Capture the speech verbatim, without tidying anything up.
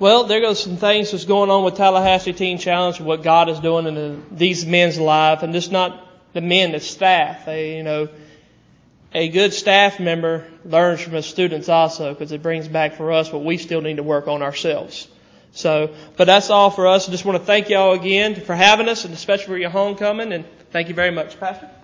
Well, there goes some things that's going on with Tallahassee Teen Challenge, what God is doing in the, these men's life, and just not the men, the staff. They, you know, a good staff member learns from his students also, because it brings back for us what we still need to work on ourselves. So, but that's all for us. I just want to thank you all again for having us, and especially for your homecoming, and thank you very much, Pastor.